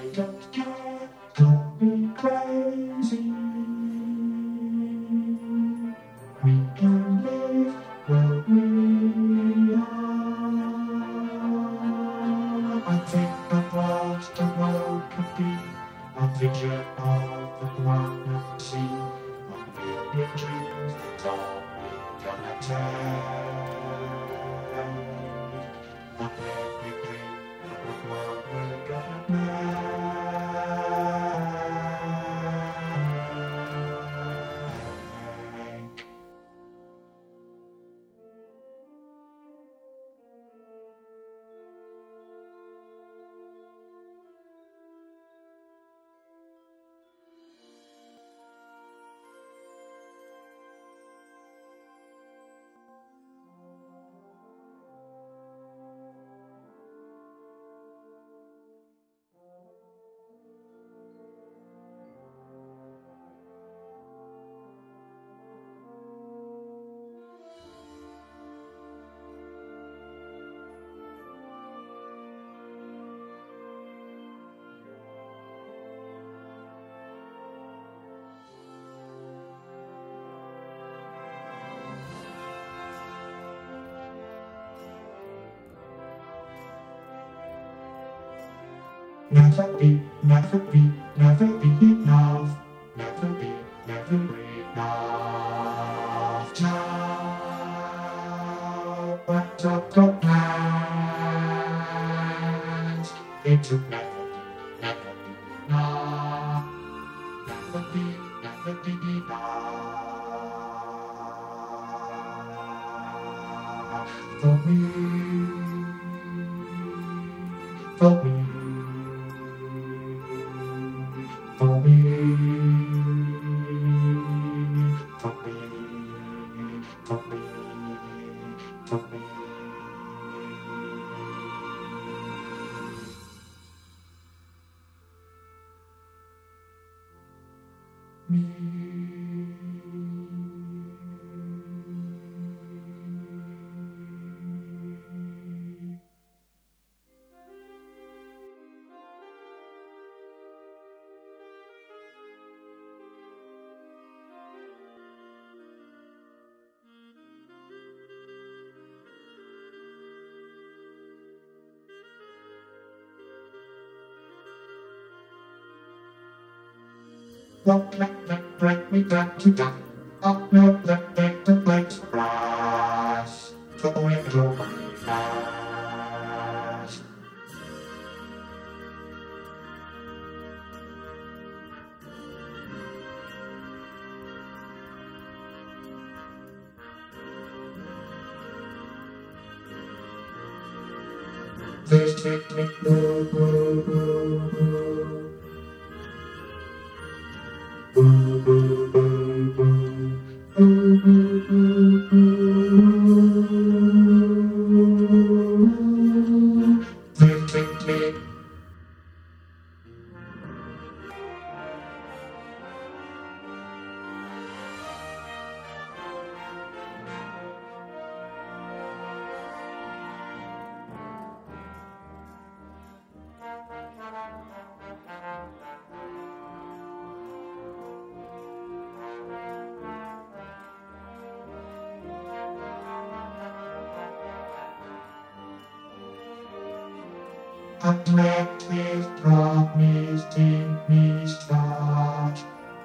don't care, don't be crazy. We can live where we are. I think of what the world could be, a vision of the one and sea, a million dreams that's all we're gonna take. Not every dream of what world we're gonna make. Never be, never be, never be enough. Never be, never enough. Time went up the plans. Into never be enough. Never be, never be enough. For me, for me. For me, for me, for me, for me. Me. Don't let them break me down to death. I'll not let them to place rise. The wind will rise. They take me and let his promise take me start.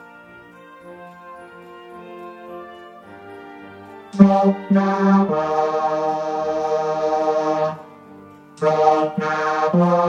From now on, from now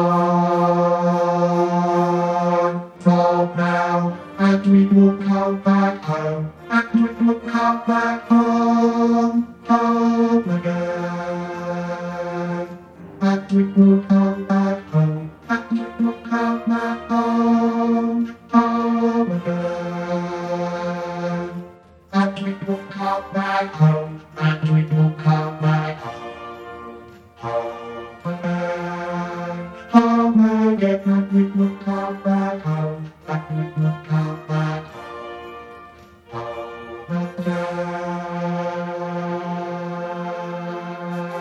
on, from now, and we will come back home, and we will come back home, home again, and we will come back home, and we will come back home, home again, and we will come back home, and we will come back home, home again, home again, and we will come back home, and we will come back home, home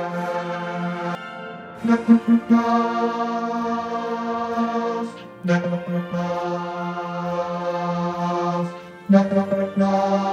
again. Never enough, never Network love.